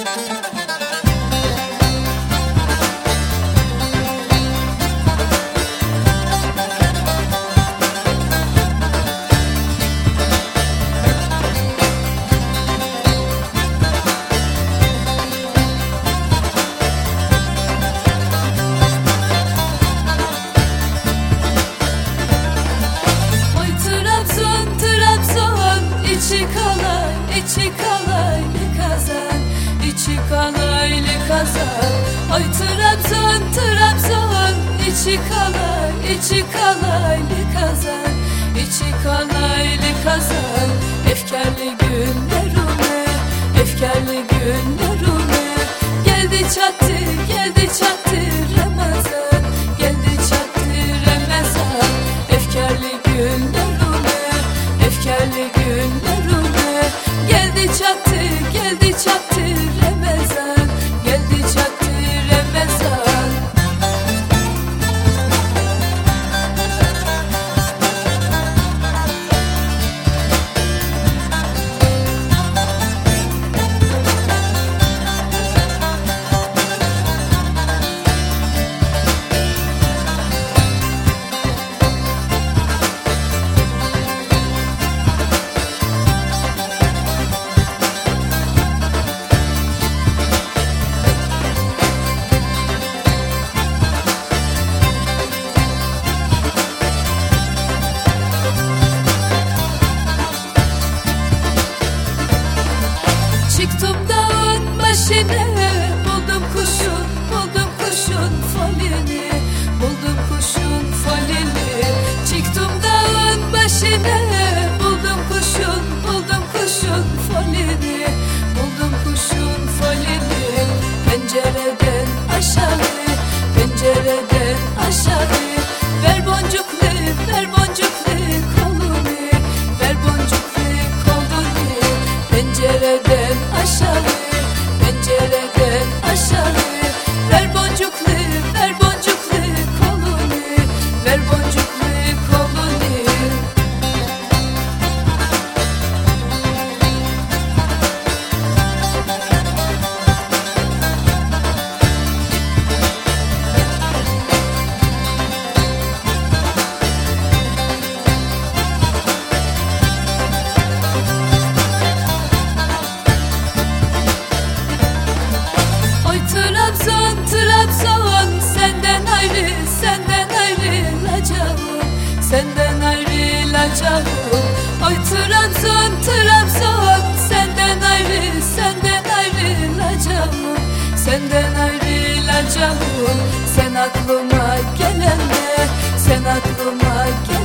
İçi kalaylı kazan, içi kalaylı kazan. Ay Trabzon, Trabzon, içi kalaylı kazan, içi kalaylı kazan. Efkarlı günlerime, efkarlı günlerime. Geldi çattı Ramazan, geldi çattı Ramazan. Efkarlı günlerime, efkarlı günlerime. Geldi çattı Ramazan, geldi çattı Ramazan. Çıktım dağın başına, buldum kuşun falini, buldum kuşun falini. Çıktım dağın başına, buldum kuşun falini, buldum kuşun falini. Pencereden aşağı, ver boncuklu kolunu, ver boncuklu kolunu. Pencereden aşağı, ver boncuklu kolunu, ver boncuklu kolunu. Trabzon, senden ayrılacağım, senden ayrılacağım. Ay Trabzon, senden ayrılacağım, senden ayrılacağım. Sen aklıma gelene, sen aklıma gelene.